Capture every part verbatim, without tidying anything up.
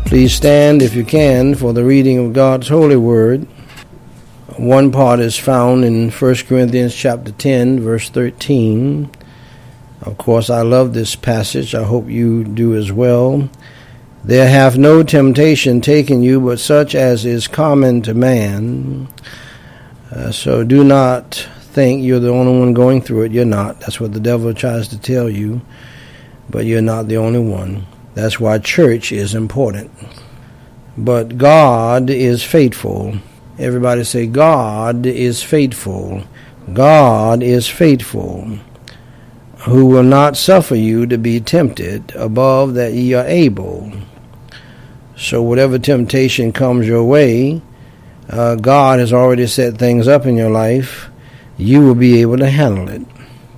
Please stand, if you can, for the reading of God's holy word. One part is found in First Corinthians chapter ten, verse thirteen. Of course, I love this passage. I hope you do as well. There hath no temptation taken you, but such as is common to man. Uh, so do not think you're the only one going through it. You're not. That's what the devil tries to tell you. But you're not the only one. That's why church is important. But God is faithful. Everybody say, God is faithful. God is faithful, who will not suffer you to be tempted above that ye are able. So whatever temptation comes your way, uh, God has already set things up in your life. You will be able to handle it.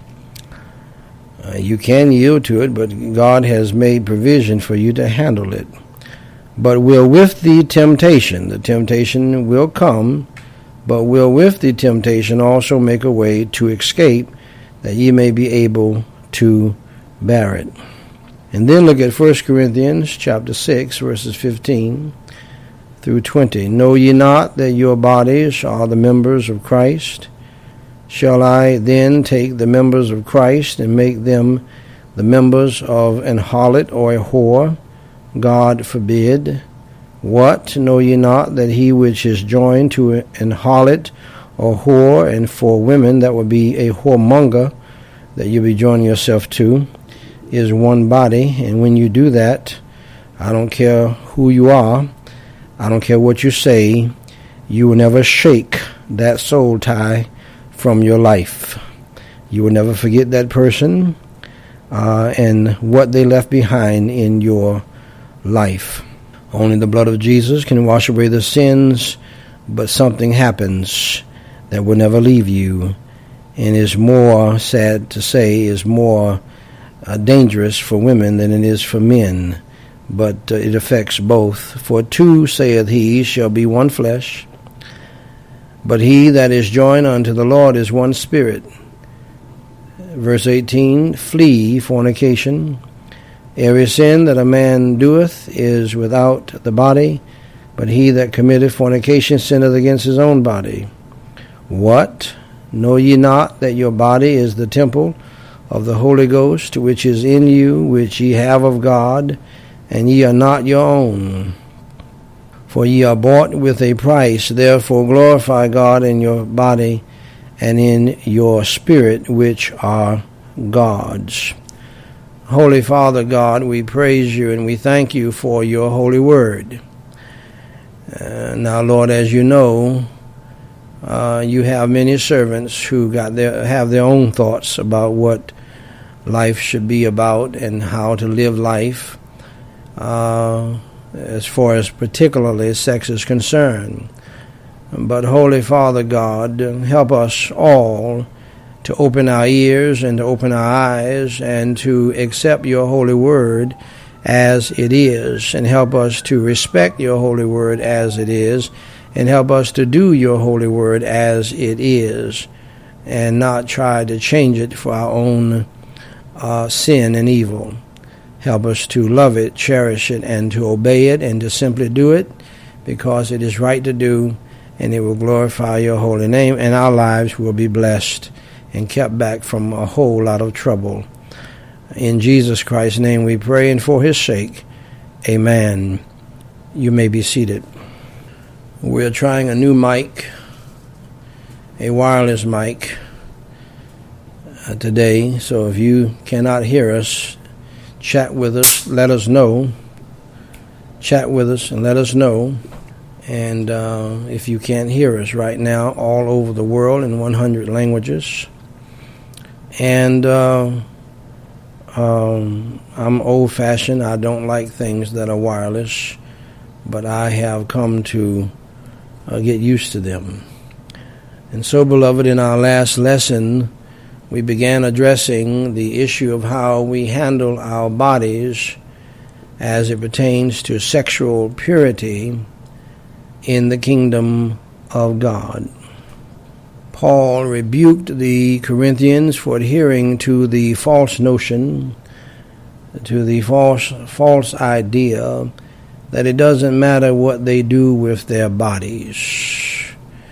Uh, you can yield to it, but God has made provision for you to handle it. But will with the temptation, the temptation will come, but will with the temptation also make a way to escape, that ye may be able to bear it. And then look at First Corinthians chapter six, verses fifteen through twenty. Know ye not that your bodies are the members of Christ? Shall I then take the members of Christ and make them the members of an harlot or a whore? God forbid. What? Know ye not that he which is joined to an harlot or whore, and for women that would be a whoremonger, that you be joining yourself to, is one body? And when you do that, I don't care who you are, I don't care what you say, you will never shake that soul tie from your life. You will never forget that person uh, and what they left behind in your life. Only the blood of Jesus can wash away the sins, but something happens that will never leave you, and is more, sad to say, is more uh, dangerous for women than it is for men. But uh, it affects both. For two, saith he, shall be one flesh. But he that is joined unto the Lord is one spirit. Verse eighteen, flee fornication. Every sin that a man doeth is without the body, but he that committeth fornication sinneth against his own body. What? Know ye not that your body is the temple of the Holy Ghost, which is in you, which ye have of God, and ye are not your own? For ye are bought with a price. Therefore glorify God in your body and in your spirit, which are God's. Holy Father God, we praise you and we thank you for your holy word. Uh, now, Lord, as you know, uh, you have many servants who got their have their own thoughts about what life should be about and how to live life. Uh, as far as particularly sex is concerned. But Holy Father God, help us all to open our ears and to open our eyes and to accept your holy word as it is, and help us to respect your holy word as it is, and help us to do your holy word as it is, and not try to change it for our own uh, sin and evil. Help us to love it, cherish it, and to obey it, and to simply do it because it is right to do, and it will glorify your holy name, and our lives will be blessed and kept back from a whole lot of trouble. In Jesus Christ's name we pray, and for his sake, amen. You may be seated. We're trying a new mic, a wireless mic uh, today, so if you cannot hear us, chat with us, let us know. Chat with us and let us know. And uh, if you can't hear us right now, all over the world in one hundred languages. And uh, um, I'm old-fashioned. I don't like things that are wireless, but I have come to uh, get used to them. And so, beloved, in our last lesson, we began addressing the issue of how we handle our bodies as it pertains to sexual purity in the kingdom of God. Paul rebuked the Corinthians for adhering to the false notion, to the false false idea that it doesn't matter what they do with their bodies.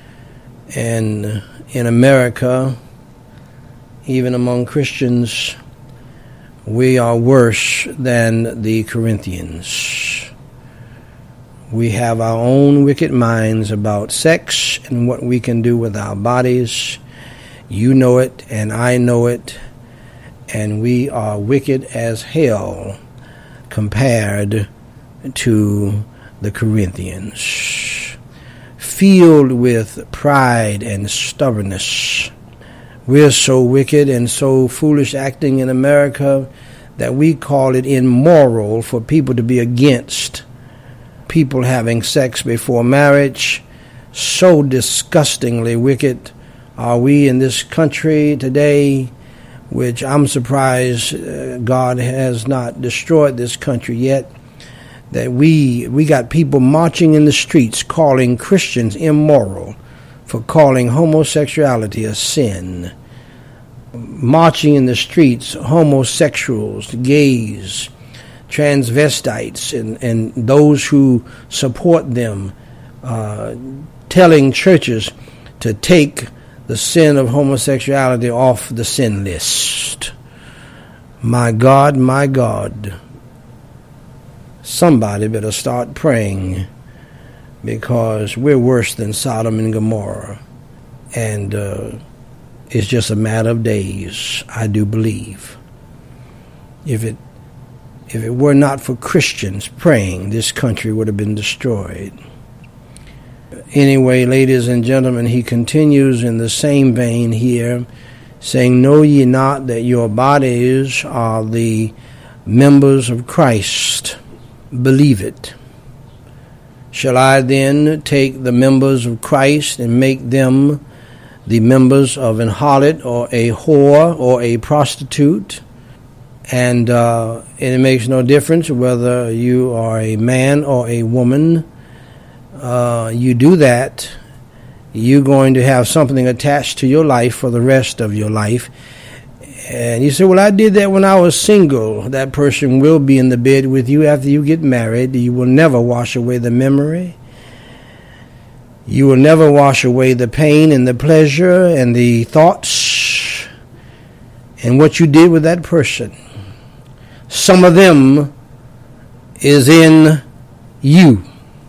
And in America, even among Christians, we are worse than the Corinthians. We have our own wicked minds about sex and what we can do with our bodies. You know it, and I know it, and we are wicked as hell compared to the Corinthians, filled with pride and stubbornness. We're so wicked and so foolish acting in America that we call it immoral for people to be against people having sex before marriage. So disgustingly wicked are we in this country today, which I'm surprised uh, God has not destroyed this country yet, that we we got people marching in the streets calling Christians immoral for calling homosexuality a sin. Marching in the streets, homosexuals, gays, transvestites, and, and those who support them, uh, telling churches to take the sin of homosexuality off the sin list. My God, my God. Somebody better start praying, because we're worse than Sodom and Gomorrah. And uh, it's just a matter of days, I do believe. If it if it were not for Christians praying, this country would have been destroyed. Anyway, ladies and gentlemen, he continues in the same vein here, saying, Know ye not that your bodies are the members of Christ? Believe it. Shall I then take the members of Christ and make them the members of an harlot or a whore or a prostitute? And, uh, and it makes no difference whether you are a man or a woman. Uh, you do that, you're going to have something attached to your life for the rest of your life. And you say, well, I did that when I was single. That person will be in the bed with you after you get married. You will never wash away the memory. You will never wash away the pain and the pleasure and the thoughts and what you did with that person. Some of them is in you.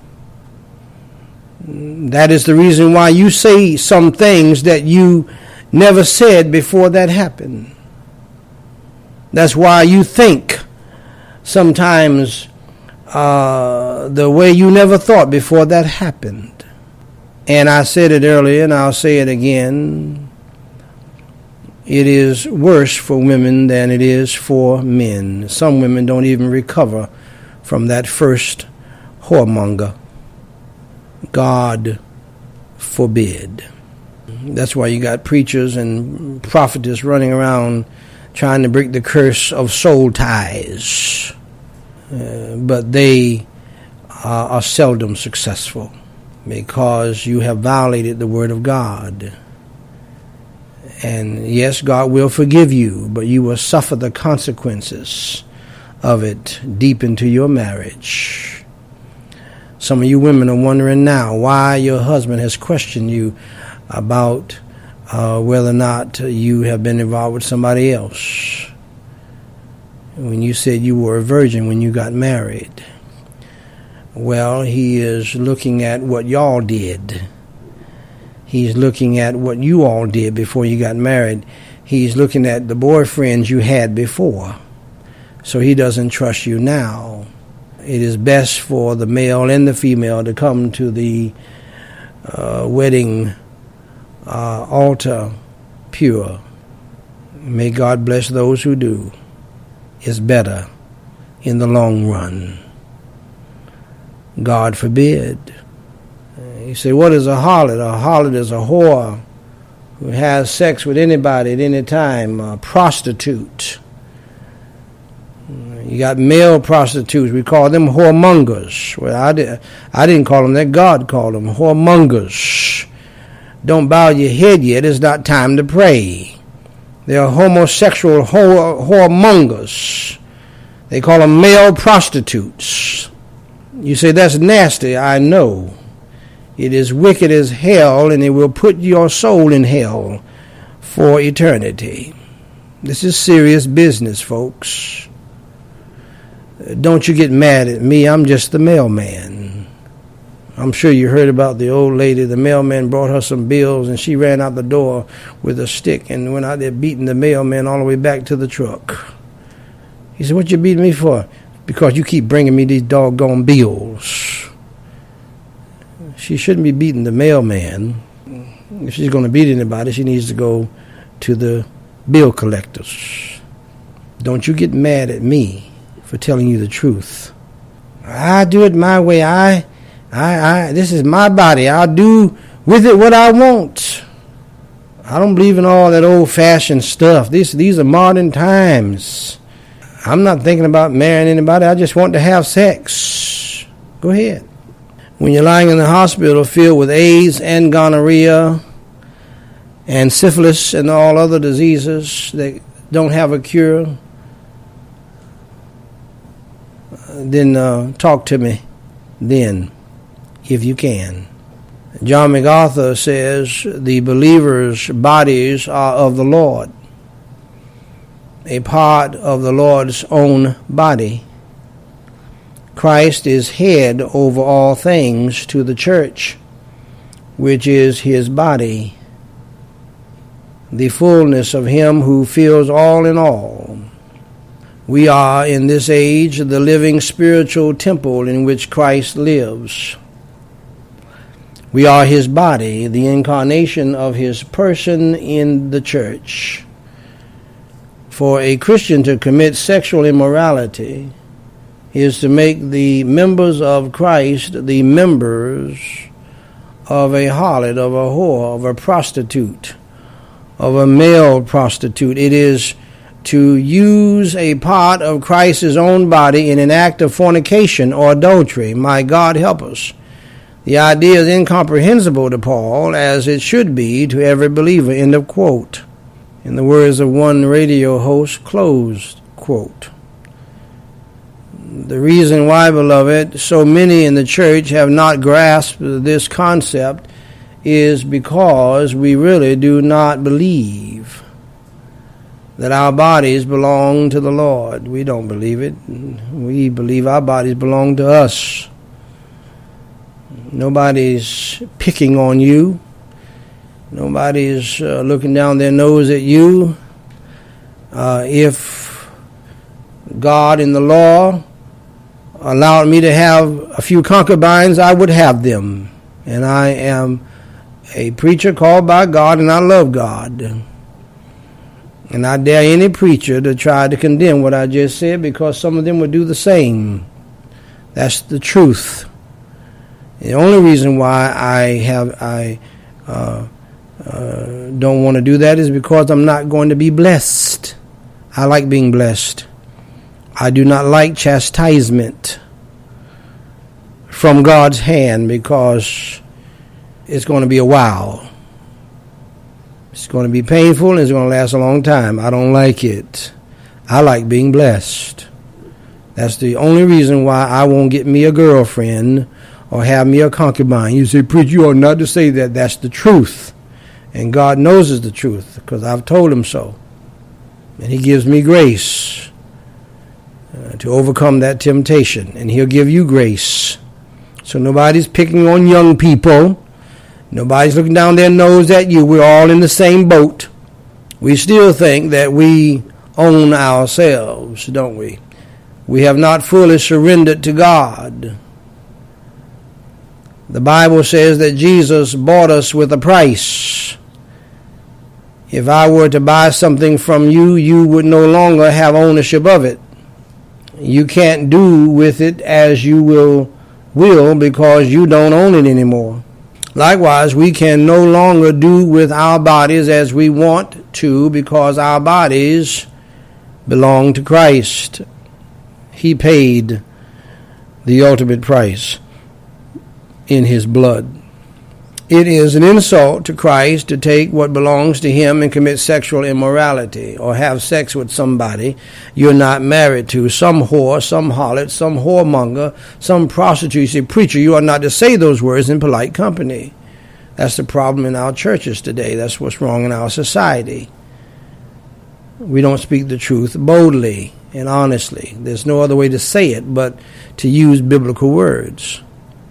That is the reason why you say some things that you never said before that happened. That's why you think sometimes uh, the way you never thought before that happened. And I said it earlier, and I'll say it again. It is worse for women than it is for men. Some women don't even recover from that first whoremonger. God forbid. That's why you got preachers and prophetess running around trying to break the curse of soul ties. Uh, but they uh, are seldom successful because you have violated the word of God. And yes, God will forgive you, but you will suffer the consequences of it deep into your marriage. Some of you women are wondering now why your husband has questioned you about uh, whether or not you have been involved with somebody else. When you said you were a virgin when you got married. Well, he is looking at what y'all did. He's looking at what you all did before you got married. He's looking at the boyfriends you had before. So he doesn't trust you now. It is best for the male and the female to come to the uh, wedding uh, altar pure. May God bless those who do. It's better in the long run. God forbid. You say, what is a harlot? A harlot is a whore who has sex with anybody at any time, a prostitute. You got male prostitutes. We call them whoremongers. Well, I, did, I didn't call them that. God called them whoremongers. Don't bow your head yet. It's not time to pray. They are homosexual whore, whoremongers. They call them male prostitutes. You say, that's nasty. I know. It is wicked as hell, and it will put your soul in hell for eternity. This is serious business, folks. Don't you get mad at me. I'm just the mailman. I'm sure you heard about the old lady. The mailman brought her some bills, and she ran out the door with a stick and went out there beating the mailman all the way back to the truck. He said, what you beating me for? Because you keep bringing me these doggone bills. She shouldn't be beating the mailman. If she's going to beat anybody, she needs to go to the bill collectors. Don't you get mad at me for telling you the truth. I do it my way. I, I, I, this is my body. I'll do with it what I want. I don't believe in all that old-fashioned stuff. These, these are modern times. I'm not thinking about marrying anybody. I just want to have sex. Go ahead. When you're lying in the hospital filled with AIDS and gonorrhea and syphilis and all other diseases that don't have a cure, then uh, talk to me then, if you can. John MacArthur says the believers' bodies are of the Lord, a part of the Lord's own body. Christ is head over all things to the church, which is his body, the fullness of him who fills all in all. We are in this age the living spiritual temple in which Christ lives. We are his body, the incarnation of his person in the church. For a Christian to commit sexual immorality is to make the members of Christ the members of a harlot, of a whore, of a prostitute, of a male prostitute. It is to use a part of Christ's own body in an act of fornication or adultery. My God, help us. The idea is incomprehensible to Paul, as it should be to every believer. End of quote. In the words of one radio host, closed quote. The reason why, beloved, so many in the church have not grasped this concept is because we really do not believe that our bodies belong to the Lord. We don't believe it. We believe our bodies belong to us. Nobody's picking on you. Nobody's uh, looking down their nose at you. Uh, if God in the law allowed me to have a few concubines, I would have them. And I am a preacher called by God, and I love God. And I dare any preacher to try to condemn what I just said, because some of them would do the same. That's the truth. The only reason why I have I uh, uh, don't want to do that is because I'm not going to be blessed. I like being blessed. I do not like chastisement from God's hand, because it's going to be a while. It's going to be painful, and it's going to last a long time. I don't like it. I like being blessed. That's the only reason why I won't get me a girlfriend or have me a concubine. You say, preacher, you ought not to say that. That's the truth. And God knows it's the truth, because I've told him so. And he gives me grace uh, to overcome that temptation. And he'll give you grace. So nobody's picking on young people. Nobody's looking down their nose at you. We're all in the same boat. We still think that we own ourselves, don't we? We have not fully surrendered to God. The Bible says that Jesus bought us with a price. If I were to buy something from you, you would no longer have ownership of it. You can't do with it as you will, will because you don't own it anymore. Likewise, we can no longer do with our bodies as we want to, because our bodies belong to Christ. He paid the ultimate price in his blood. It is an insult to Christ to take what belongs to him and commit sexual immorality or have sex with somebody you're not married to, some whore, some harlot, some whoremonger, some prostitute. You say, preacher, you are not to say those words in polite company. That's the problem in our churches today. That's what's wrong in our society. We don't speak the truth boldly and honestly. There's no other way to say it but to use biblical words.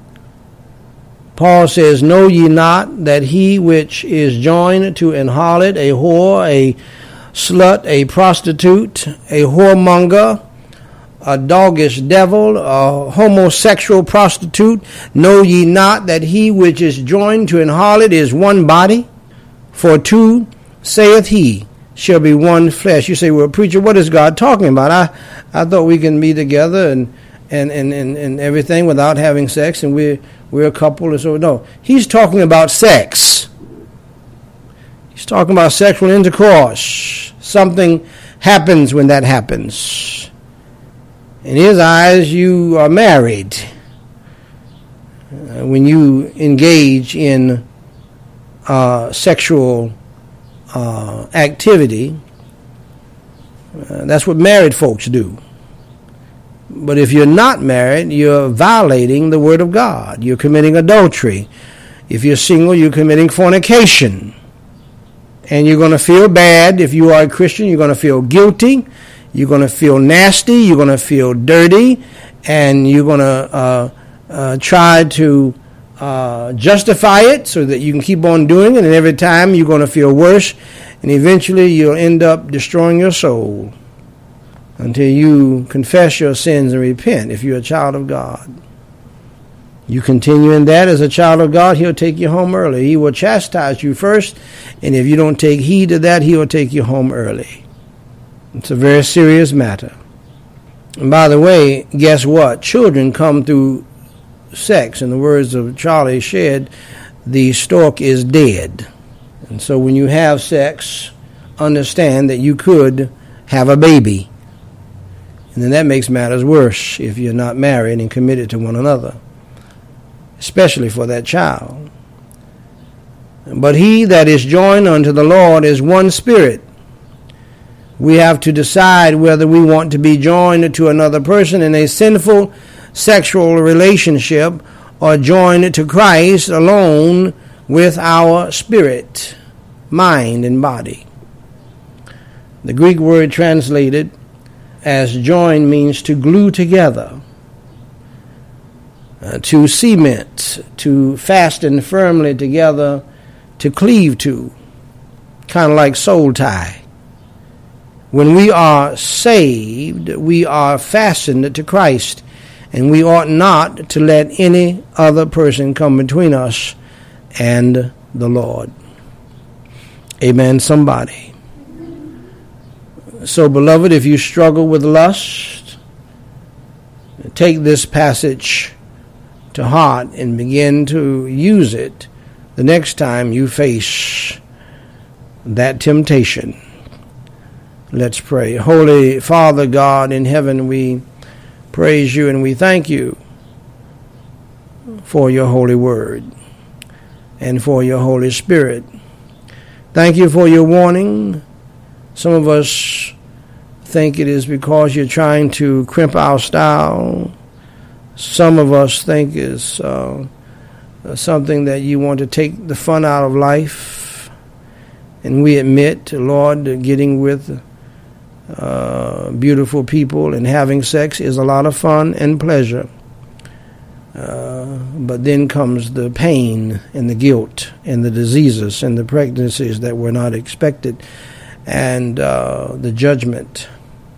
Paul says, know ye not that he which is joined to an harlot, a whore, a slut, a prostitute, a whoremonger, a doggish devil, a homosexual prostitute, know ye not that he which is joined to an harlot is one body? For two, saith he, shall be one flesh. You say, well, preacher, what is God talking about? I, I thought we can be together and and, and, and, and everything without having sex, and we're, we're a couple. And so, no, he's talking about sex. He's talking about sexual intercourse. Something happens when that happens. In his eyes, you are married uh, when you engage in uh, sexual uh, activity. Uh, that's what married folks do. But if you're not married, you're violating the word of God. You're committing adultery. If you're single, you're committing fornication. And you're going to feel bad. If you are a Christian, you're going to feel guilty. You're going to feel nasty. You're going to feel dirty. And you're going to uh, uh, try to uh, justify it so that you can keep on doing it. And every time you're going to feel worse. And eventually you'll end up destroying your soul until you confess your sins and repent if you're a child of God. You continue in that as a child of God, he'll take you home early. He will chastise you first, and if you don't take heed to that, he will take you home early. It's a very serious matter. And by the way, guess what? Children come through sex. In the words of Charlie Shedd, the stork is dead. And so when you have sex, understand that you could have a baby. And then that makes matters worse if you're not married and committed to one another, especially for that child. But he that is joined unto the Lord is one spirit. We have to decide whether we want to be joined to another person in a sinful sexual relationship or joined to Christ alone with our spirit, mind, and body. The Greek word translated as join means to glue together, uh, to cement, to fasten firmly together, to cleave to, kind of like soul tie. When we are saved, we are fastened to Christ, and we ought not to let any other person come between us and the Lord. Amen, somebody. So, beloved, if you struggle with lust, take this passage to heart and begin to use it the next time you face that temptation. Let's pray. Holy Father God in heaven, we praise you and we thank you for your holy word and for your Holy Spirit. Thank you for your warning. Some of us think it is because you're trying to crimp our style. Some of us think it's uh, something that you want to take the fun out of life. And we admit, Lord, that getting with uh, beautiful people and having sex is a lot of fun and pleasure. Uh, but then comes the pain and the guilt and the diseases and the pregnancies that were not expected, and uh, the judgment.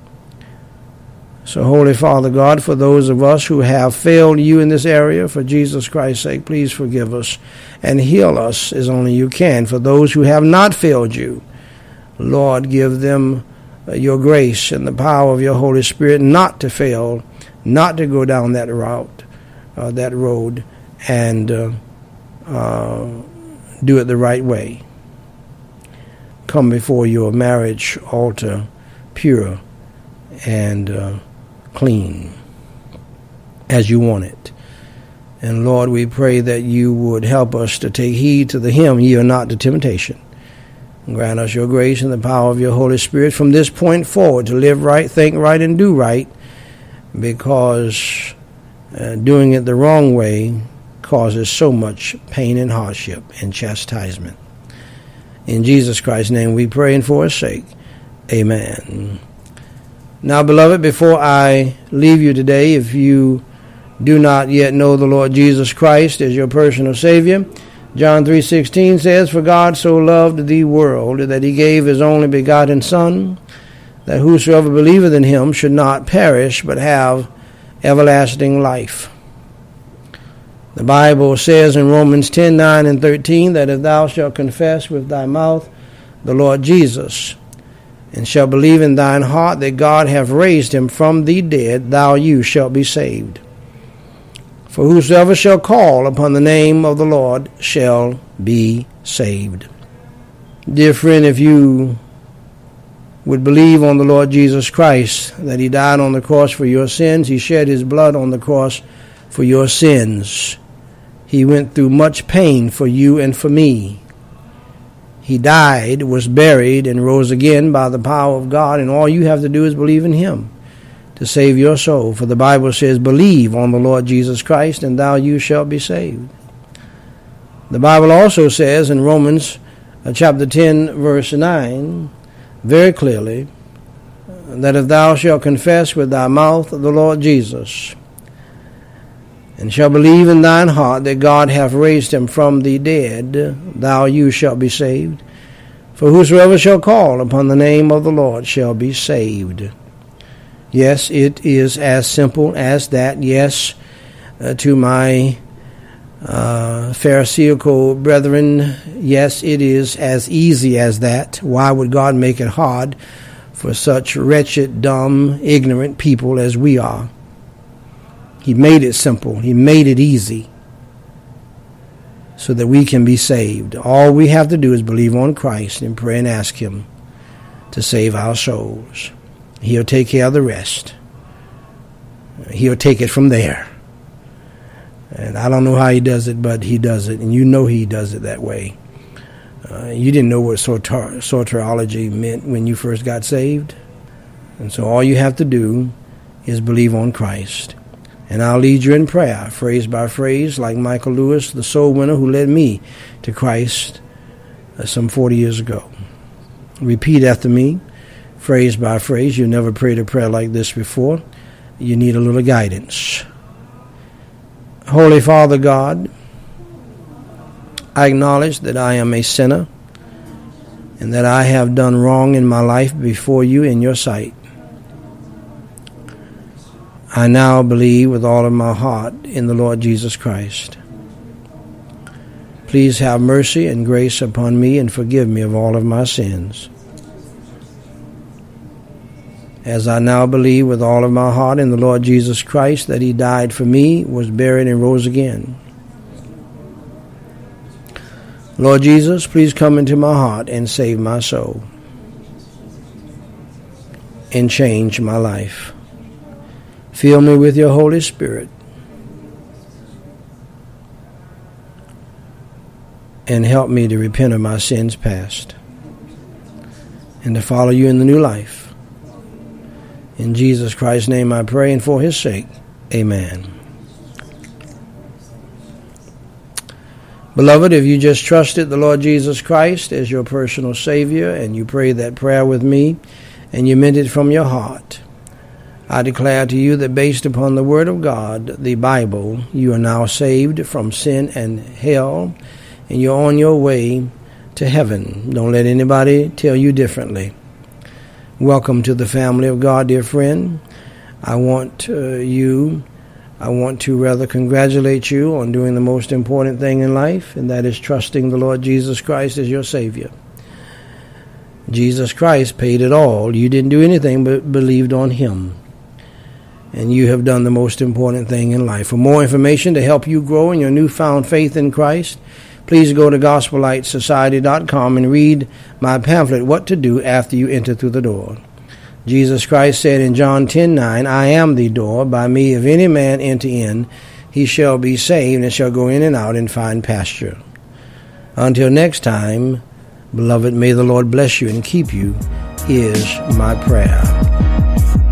So, Holy Father God, for those of us who have failed you in this area, for Jesus Christ's sake, please forgive us and heal us as only you can. For those who have not failed you, Lord, give them your grace and the power of your Holy Spirit not to fail, not to go down that route, uh, that road, and uh, uh, do it the right way. Come before your marriage altar pure and uh, clean as you want it. And Lord, we pray that you would help us to take heed to the hymn, "Ye are not to temptation." And grant us your grace and the power of your Holy Spirit from this point forward to live right, think right, and do right, because uh, doing it the wrong way causes so much pain and hardship and chastisement. In Jesus Christ's name we pray, and for his sake, amen. Now, beloved, before I leave you today, if you do not yet know the Lord Jesus Christ as your personal Savior, John three sixteen says, "For God so loved the world that he gave his only begotten Son, that whosoever believeth in him should not perish, but have everlasting life." The Bible says in Romans ten nine and thirteen that if thou shalt confess with thy mouth the Lord Jesus, and shalt believe in thine heart that God hath raised him from the dead, thou you shalt be saved. For whosoever shall call upon the name of the Lord shall be saved. Dear friend, if you would believe on the Lord Jesus Christ, that he died on the cross for your sins, he shed his blood on the cross for your sins. He went through much pain for you and for me. He died, was buried, and rose again by the power of God, and all you have to do is believe in him to save your soul. For the Bible says, "Believe on the Lord Jesus Christ, and thou you shalt be saved." The Bible also says in Romans uh, chapter ten, verse nine, very clearly, that if thou shalt confess with thy mouth the Lord Jesus, and shalt believe in thine heart that God hath raised him from the dead, thou you shalt be saved. For whosoever shall call upon the name of the Lord shall be saved. Yes, it is as simple as that. Yes, uh, to my uh, Pharisaical brethren, yes, it is as easy as that. Why would God make it hard for such wretched, dumb, ignorant people as we are? He made it simple. He made it easy so that we can be saved. All we have to do is believe on Christ and pray and ask him to save our souls. He'll take care of the rest. He'll take it from there. And I don't know how he does it, but he does it. And you know he does it that way. Uh, you didn't know what soter- soteriology meant when you first got saved. And so all you have to do is believe on Christ. And I'll lead you in prayer, phrase by phrase, like Michael Lewis, the soul winner who led me to Christ uh, some forty years ago. Repeat after me, phrase by phrase. You've never prayed a prayer like this before. You need a little guidance. Holy Father God, I acknowledge that I am a sinner and that I have done wrong in my life before you in your sight. I now believe with all of my heart in the Lord Jesus Christ. Please have mercy and grace upon me and forgive me of all of my sins. As I now believe with all of my heart in the Lord Jesus Christ that he died for me, was buried, and rose again. Lord Jesus, please come into my heart and save my soul and change my life. Fill me with your Holy Spirit and help me to repent of my sins past and to follow you in the new life. In Jesus Christ's name I pray, and for his sake, amen. Beloved, if you just trusted the Lord Jesus Christ as your personal Savior and you prayed that prayer with me and you meant it from your heart, I declare to you that based upon the Word of God, the Bible, you are now saved from sin and hell, and you're on your way to heaven. Don't let anybody tell you differently. Welcome to the family of God, dear friend. I want uh, you, I want to rather congratulate you on doing the most important thing in life, and that is trusting the Lord Jesus Christ as your Savior. Jesus Christ paid it all. You didn't do anything but believed on him. And you have done the most important thing in life. For more information to help you grow in your newfound faith in Christ, please go to gospel light society dot com and read my pamphlet, What to Do After You Enter Through the Door. Jesus Christ said in John ten nine, I am the door. By me, if any man enter in, he shall be saved and shall go in and out and find pasture. Until next time, beloved, may the Lord bless you and keep you, is my prayer.